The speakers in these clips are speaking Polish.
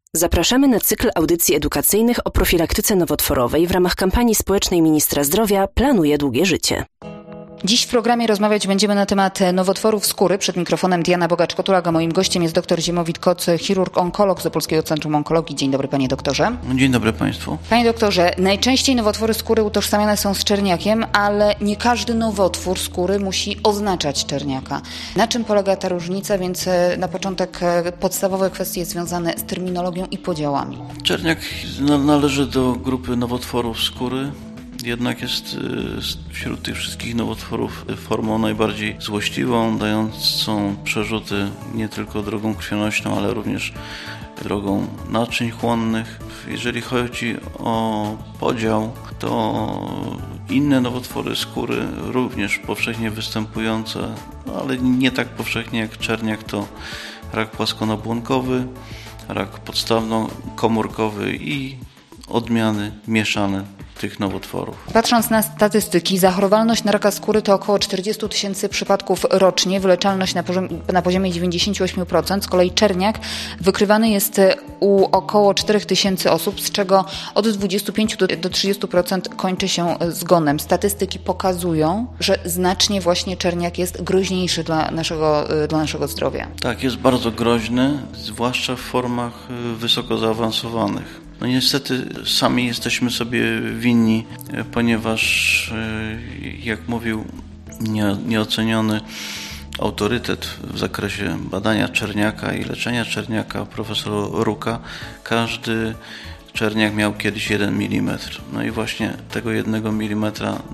Zapraszamy na cykl audycji edukacyjnych o profilaktyce nowotworowej w ramach kampanii społecznej Ministra Zdrowia Planuje długie życie. Dziś w programie rozmawiać będziemy na temat nowotworów skóry. Przed mikrofonem Diana Bogacz-Kotulak, a moim gościem jest dr Ziemowit Koc, chirurg-onkolog z Opolskiego Centrum Onkologii. Dzień dobry, panie doktorze. Dzień dobry państwu. Panie doktorze, najczęściej nowotwory skóry utożsamiane są z czerniakiem, ale nie każdy nowotwór skóry musi oznaczać czerniaka. Na czym polega ta różnica? Więc na początek podstawowe kwestie związane z terminologią i podziałami. Czerniak należy do grupy nowotworów skóry. Jednak jest wśród tych wszystkich nowotworów formą najbardziej złośliwą, dającą przerzuty nie tylko drogą krwionośną, ale również drogą naczyń chłonnych. Jeżeli chodzi o podział, to inne nowotwory skóry, również powszechnie występujące, ale nie tak powszechnie jak czerniak, to rak płaskonobłonkowy, rak podstawno-komórkowy i odmiany mieszane tych nowotworów. Patrząc na statystyki, zachorowalność na raka skóry to około 40 000 przypadków rocznie, wyleczalność na poziomie 98%. Z kolei czerniak wykrywany jest u około 4 000 osób, z czego od 25 do 30% kończy się zgonem. Statystyki pokazują, że znacznie właśnie czerniak jest groźniejszy dla naszego zdrowia. Tak, jest bardzo groźny, zwłaszcza w formach wysoko zaawansowanych. No niestety sami jesteśmy sobie winni, ponieważ, jak mówił nieoceniony autorytet w zakresie badania czerniaka i leczenia czerniaka, profesor Ruka, każdy czerniak miał kiedyś 1 mm. No i właśnie tego 1 mm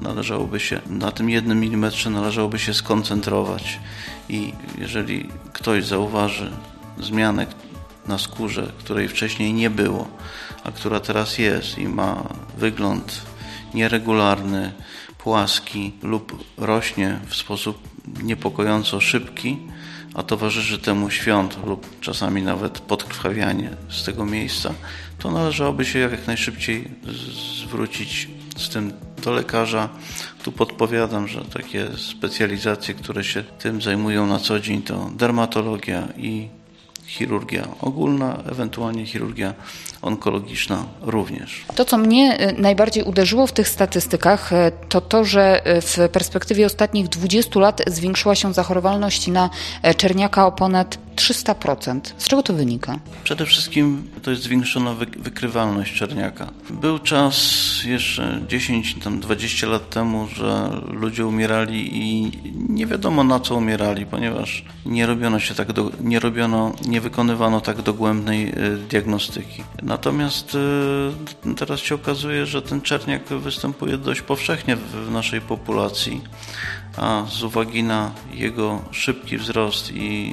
na tym 1 mm należałoby się skoncentrować. I jeżeli ktoś zauważy zmianę na skórze, której wcześniej nie było, a która teraz jest i ma wygląd nieregularny, płaski lub rośnie w sposób niepokojąco szybki, a towarzyszy temu świąt lub czasami nawet podkrwawianie z tego miejsca, to należałoby się jak najszybciej zwrócić z tym do lekarza. Tu podpowiadam, że takie specjalizacje, które się tym zajmują na co dzień, to dermatologia i chirurgia ogólna, ewentualnie chirurgia onkologiczna również. To, co mnie najbardziej uderzyło w tych statystykach, to to, że w perspektywie ostatnich 20 lat zwiększyła się zachorowalność na czerniaka o ponad 300%. Z czego to wynika? Przede wszystkim to jest zwiększona wykrywalność czerniaka. Był czas jeszcze 10-20 lat temu, że ludzie umierali i nie wiadomo na co umierali, ponieważ nie wykonywano tak dogłębnej diagnostyki. Natomiast teraz się okazuje, że ten czerniak występuje dość powszechnie w naszej populacji, a z uwagi na jego szybki wzrost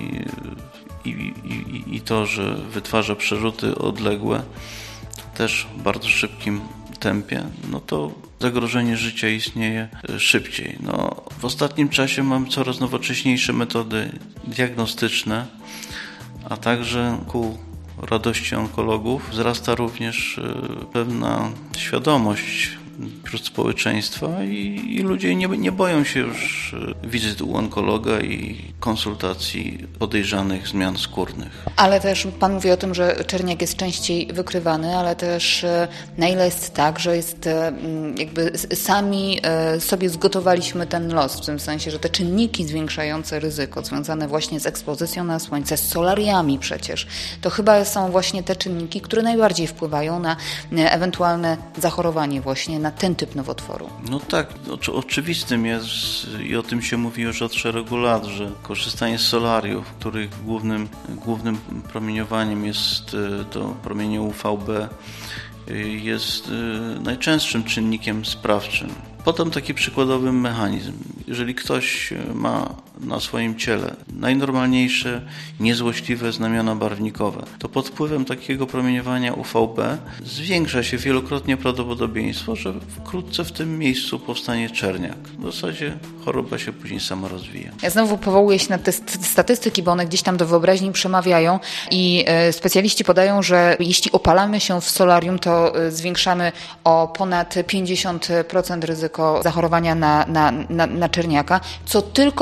i to, że wytwarza przerzuty odległe też w bardzo szybkim tempie, no to zagrożenie życia istnieje szybciej. W ostatnim czasie mam coraz nowocześniejsze metody diagnostyczne, a także ku radości onkologów wzrasta również pewna świadomość wśród społeczeństwa i ludzie nie boją się już wizyt u onkologa i konsultacji podejrzanych zmian skórnych. Ale też pan mówi o tym, że czerniak jest częściej wykrywany, ale też na ile jest tak, że jest jakby sami sobie zgotowaliśmy ten los, w tym sensie, że te czynniki zwiększające ryzyko związane właśnie z ekspozycją na słońce, z solariami przecież, to chyba są właśnie te czynniki, które najbardziej wpływają na ewentualne zachorowanie właśnie na ten typ nowotworu. No tak, oczywistym jest i o tym się mówi już od szeregu lat, że korzystanie z solariów, których głównym promieniowaniem jest to promienie UVB, jest najczęstszym czynnikiem sprawczym. Podam taki przykładowy mechanizm. Jeżeli ktoś ma na swoim ciele najnormalniejsze, niezłośliwe znamiona barwnikowe, to pod wpływem takiego promieniowania UVB zwiększa się wielokrotnie prawdopodobieństwo, że wkrótce w tym miejscu powstanie czerniak. W zasadzie choroba się później sama rozwija. Ja znowu powołuję się na te statystyki, bo one gdzieś tam do wyobraźni przemawiają i specjaliści podają, że jeśli opalamy się w solarium, to zwiększamy o ponad 50% ryzyko zachorowania na czerniaka, co tylko pokazuje,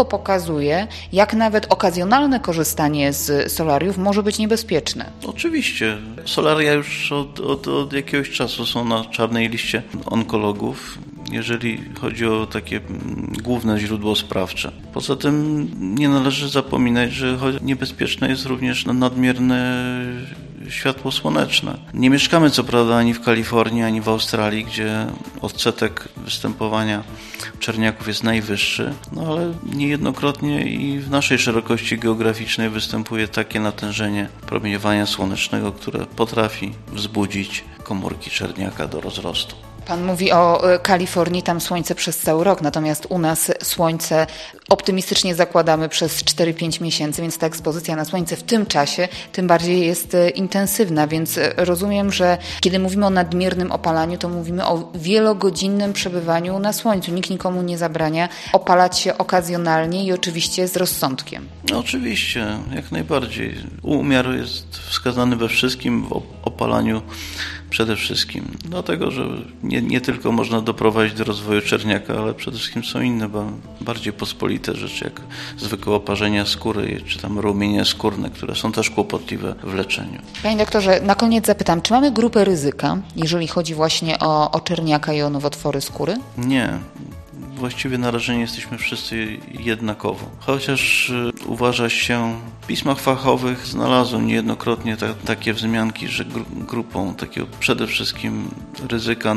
pokazuje, jak nawet okazjonalne korzystanie z solariów może być niebezpieczne. Oczywiście. Solaria już od jakiegoś czasu są na czarnej liście onkologów, jeżeli chodzi o takie główne źródło sprawcze. Poza tym nie należy zapominać, że niebezpieczne jest również nadmierne światło słoneczne. Nie mieszkamy co prawda ani w Kalifornii, ani w Australii, gdzie odsetek występowania czerniaków jest najwyższy, ale niejednokrotnie i w naszej szerokości geograficznej występuje takie natężenie promieniowania słonecznego, które potrafi wzbudzić komórki czerniaka do rozrostu. Pan mówi o Kalifornii, tam słońce przez cały rok, natomiast u nas słońce optymistycznie zakładamy przez 4-5 miesięcy, więc ta ekspozycja na słońce w tym czasie tym bardziej jest intensywna, więc rozumiem, że kiedy mówimy o nadmiernym opalaniu, to mówimy o wielogodzinnym przebywaniu na słońcu. Nikt nikomu nie zabrania opalać się okazjonalnie i oczywiście z rozsądkiem. No, oczywiście, jak najbardziej. Umiar jest wskazany we wszystkim, w opalaniu przede wszystkim. Dlatego, że nie tylko można doprowadzić do rozwoju czerniaka, ale przede wszystkim są inne, bardziej pospolite rzeczy, jak zwykłe oparzenia skóry, czy tam rumienie skórne, które są też kłopotliwe w leczeniu. Panie doktorze, na koniec zapytam, czy mamy grupę ryzyka, jeżeli chodzi właśnie o czerniaka i o nowotwory skóry? Nie. Właściwie narażeni jesteśmy wszyscy jednakowo. Chociaż uważa się, w pismach fachowych znalazłem niejednokrotnie takie wzmianki, że grupą takiego przede wszystkim ryzyka,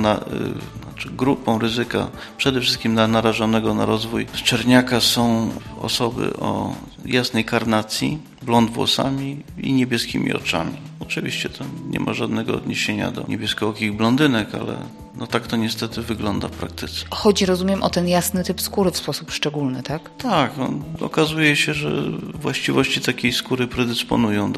grupą ryzyka przede wszystkim narażonego na rozwój czerniaka są osoby o jasnej karnacji, blond włosami i niebieskimi oczami. Oczywiście to nie ma żadnego odniesienia do niebieskookich blondynek, ale tak to niestety wygląda w praktyce. Chodzi, rozumiem, o ten jasny typ skóry w sposób szczególny, tak? Tak, okazuje się, że właściwości takiej skóry predysponują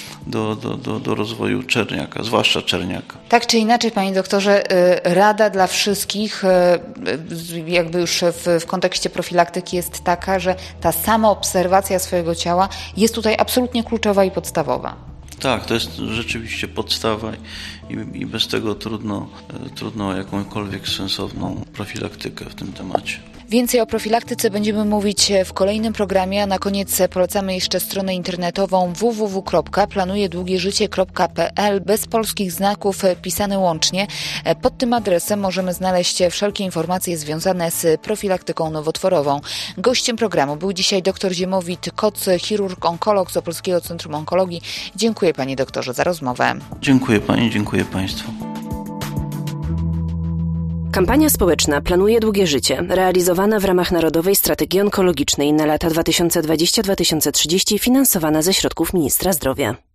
do rozwoju czerniaka, zwłaszcza czerniaka. Tak czy inaczej, panie doktorze, rada dla wszystkich, jakby już w kontekście profilaktyki jest taka, że ta sama obserwacja swojego ciała jest tutaj absolutnie kluczowa i podstawowa. Tak, to jest rzeczywiście podstawa i bez tego trudno o jakąkolwiek sensowną profilaktykę w tym temacie. Więcej o profilaktyce będziemy mówić w kolejnym programie, a na koniec polecamy jeszcze stronę internetową www.planujedługieżycie.pl bez polskich znaków, pisane łącznie. Pod tym adresem możemy znaleźć wszelkie informacje związane z profilaktyką nowotworową. Gościem programu był dzisiaj dr Ziemowit Koc, chirurg-onkolog z Opolskiego Centrum Onkologii. Dziękuję panie doktorze za rozmowę. Dziękuję pani, dziękuję państwu. Kampania społeczna Planuje długie życie, realizowana w ramach Narodowej Strategii Onkologicznej na lata 2020-2030, finansowana ze środków Ministra Zdrowia.